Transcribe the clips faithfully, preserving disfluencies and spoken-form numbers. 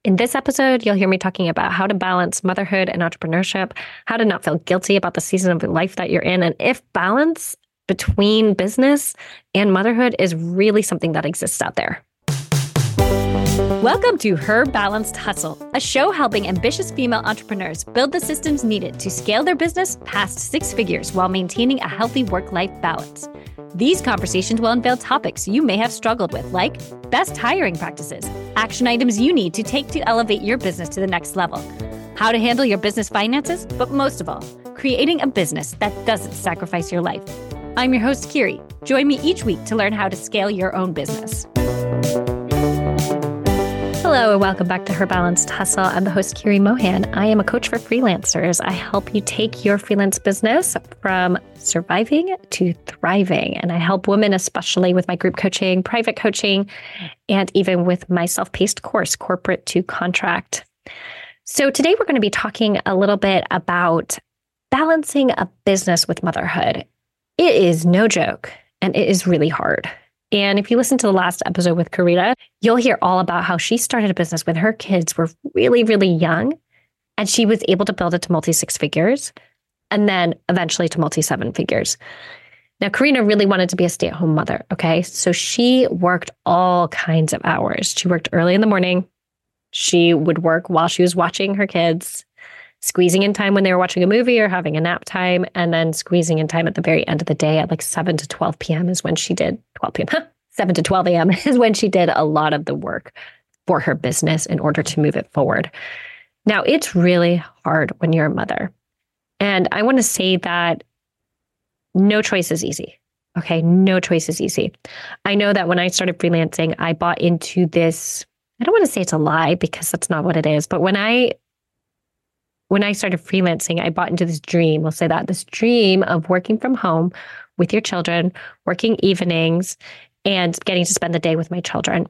In this episode, you'll hear me talking about how to balance motherhood and entrepreneurship, how to not feel guilty about the season of life that you're in, and if balance between business and motherhood is really something that exists out there. Welcome to Her Balanced Hustle, a show helping ambitious female entrepreneurs build the systems needed to scale their business past six figures while maintaining a healthy work-life balance. These conversations will unveil topics you may have struggled with, like best hiring practices, action items you need to take to elevate your business to the next level, how to handle your business finances, but most of all, creating a business that doesn't sacrifice your life. I'm your host, Kiri. Join me each week to learn how to scale your own business. Hello and welcome back to Her Balanced Hustle. I'm the host, Kiri Mohan. I am a coach for freelancers. I help you take your freelance business from surviving to thriving. And I help women, especially with my group coaching, private coaching, and even with my self-paced course, Corporate to Contract. So today we're going to be talking a little bit about balancing a business with motherhood. It is no joke, and it is really hard. And if you listen to the last episode with Karina, you'll hear all about how she started a business when her kids were really, really young, and she was able to build it to multi six figures and then eventually to multi seven figures. Now, Karina really wanted to be a stay-at-home mother, okay? So she worked all kinds of hours. She worked early in the morning. She would work while she was watching her kids, squeezing in time when they were watching a movie or having a nap time, and then squeezing in time at the very end of the day at like seven to twelve p.m. is when she did, twelve p.m., huh? seven to twelve a.m. is when she did a lot of the work for her business in order to move it forward. Now, it's really hard when you're a mother. And I want to say that no choice is easy. Okay, no choice is easy. I know that when I started freelancing, I bought into this, I don't want to say it's a lie because that's not what it is, but when I When I started freelancing, I bought into this dream, we'll say that, this dream of working from home with your children, working evenings, and getting to spend the day with my children.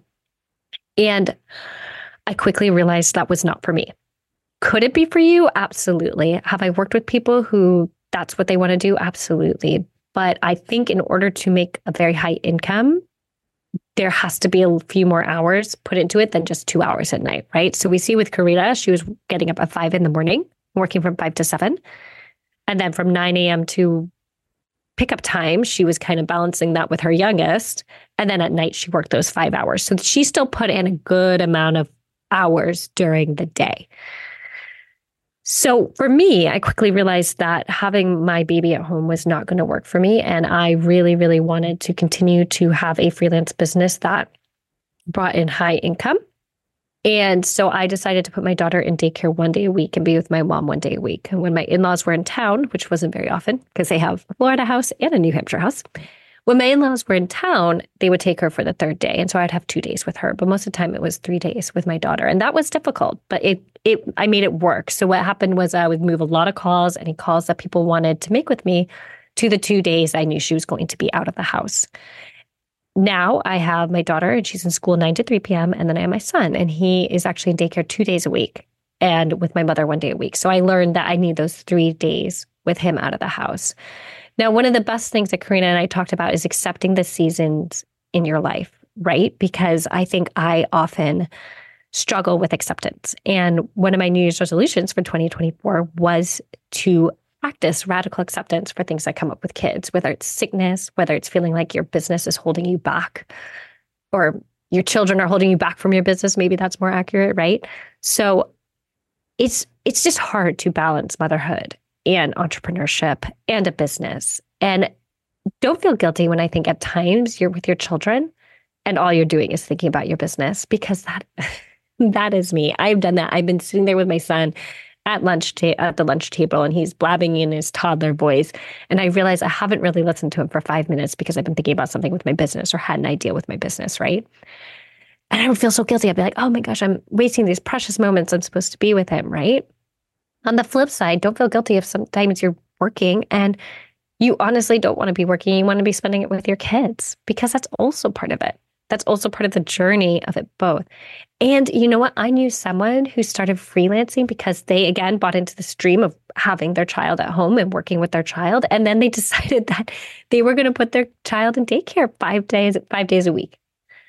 And I quickly realized that was not for me. Could it be for you? Absolutely. Have I worked with people who that's what they want to do? Absolutely. But I think in order to make a very high income, there has to be a few more hours put into it than just two hours at night, right? So we see with Karina, she was getting up at five in the morning, working from five to seven. And then from nine a.m. to pickup time, she was kind of balancing that with her youngest. And then at night, she worked those five hours. So she still put in a good amount of hours during the day. So for me, I quickly realized that having my baby at home was not going to work for me. And I really, really wanted to continue to have a freelance business that brought in high income. And so I decided to put my daughter in daycare one day a week and be with my mom one day a week. And when my in-laws were in town, which wasn't very often because they have a Florida house and a New Hampshire house, when my in-laws were in town, they would take her for the third day. And so I'd have two days with her. But most of the time it was three days with my daughter. And that was difficult, but it it I made it work. So what happened was I would move a lot of calls, any calls that people wanted to make with me, to the two days I knew she was going to be out of the house. Now I have my daughter and she's in school nine to three p.m. And then I have my son and he is actually in daycare two days a week and with my mother one day a week. So I learned that I need those three days with him out of the house. Now, one of the best things that Karina and I talked about is accepting the seasons in your life, right? Because I think I often struggle with acceptance. And one of my New Year's resolutions for twenty twenty-four was to practice radical acceptance for things that come up with kids, whether it's sickness, whether it's feeling like your business is holding you back, or your children are holding you back from your business. Maybe that's more accurate, right? So it's it's just hard to balance motherhood and entrepreneurship and a business. And don't feel guilty when I think at times you're with your children and all you're doing is thinking about your business, because that that is me. I've done that. I've been sitting there with my son at lunch ta- at the lunch table and he's blabbing in his toddler voice. And I realize I haven't really listened to him for five minutes because I've been thinking about something with my business or had an idea with my business, right? And I would feel so guilty. I'd be like, oh my gosh, I'm wasting these precious moments I'm supposed to be with him, right? On the flip side, don't feel guilty if sometimes you're working and you honestly don't want to be working. You want to be spending it with your kids because that's also part of it. That's also part of the journey of it both. And you know what? I knew someone who started freelancing because they, again, bought into this dream of having their child at home and working with their child. And then they decided that they were going to put their child in daycare five days, five days a week.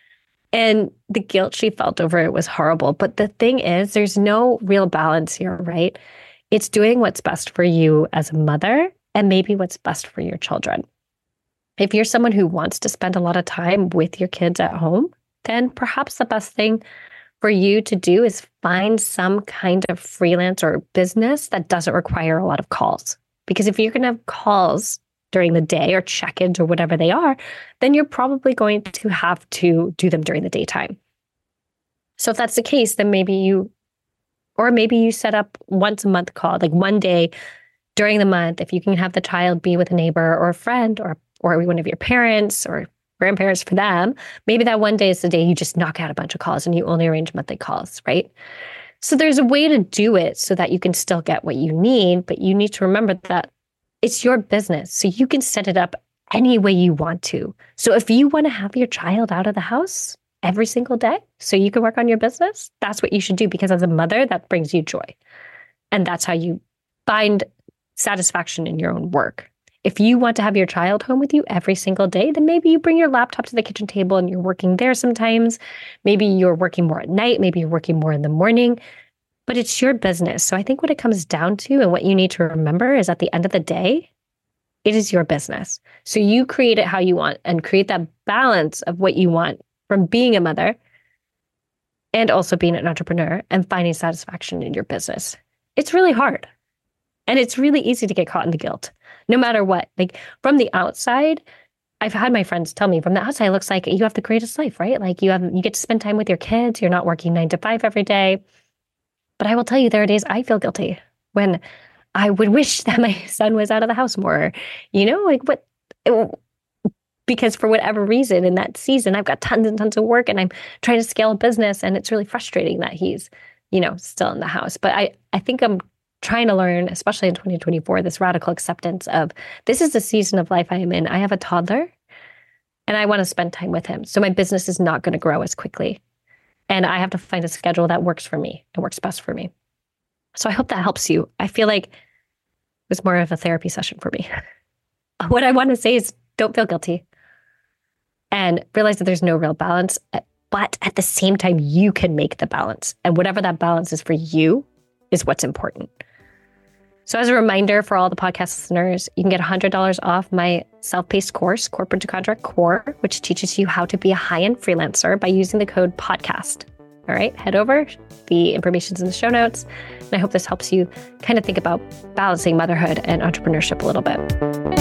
And the guilt she felt over it was horrible. But the thing is, there's no real balance here, right? It's doing what's best for you as a mother and maybe what's best for your children. If you're someone who wants to spend a lot of time with your kids at home, then perhaps the best thing for you to do is find some kind of freelance or business that doesn't require a lot of calls. Because if you're going to have calls during the day or check-ins or whatever they are, then you're probably going to have to do them during the daytime. So if that's the case, then maybe you, or maybe you set up once a month call, like one day during the month, if you can have the child be with a neighbor or a friend or, or one of your parents or grandparents for them, maybe that one day is the day you just knock out a bunch of calls and you only arrange monthly calls, right? So there's a way to do it so that you can still get what you need, but you need to remember that it's your business. So you can set it up any way you want to. So if you want to have your child out of the house every single day so you can work on your business, that's what you should do, because as a mother, that brings you joy. And that's how you find satisfaction in your own work. If you want to have your child home with you every single day, then maybe you bring your laptop to the kitchen table and you're working there sometimes. Maybe you're working more at night. Maybe you're working more in the morning. But it's your business. So I think what it comes down to and what you need to remember is at the end of the day, it is your business. So you create it how you want and create that balance of what you want from being a mother and also being an entrepreneur and finding satisfaction in your business. It's really hard. And it's really easy to get caught in the guilt, no matter what. Like from the outside, I've had my friends tell me from the outside, it looks like you have the greatest life, right? Like you have, you get to spend time with your kids. You're not working nine to five every day. But I will tell you, there are days I feel guilty when I would wish that my son was out of the house more, you know, like what, it, because for whatever reason in that season, I've got tons and tons of work and I'm trying to scale a business and it's really frustrating that he's, you know, still in the house. But I, I think I'm trying to learn, especially in twenty twenty-four, this radical acceptance of this is the season of life I am in. I have a toddler and I want to spend time with him. So my business is not going to grow as quickly. And I have to find a schedule that works for me and works best for me. So I hope that helps you. I feel like it was more of a therapy session for me. What I want to say is don't feel guilty and realize that there's no real balance. But at the same time, you can make the balance. And whatever that balance is for you is what's important. So as a reminder for all the podcast listeners, you can get one hundred dollars off my self-paced course, Corporate to Contract Core, which teaches you how to be a high-end freelancer by using the code podcast. All right, head over. The information's in the show notes. And I hope this helps you kind of think about balancing motherhood and entrepreneurship a little bit.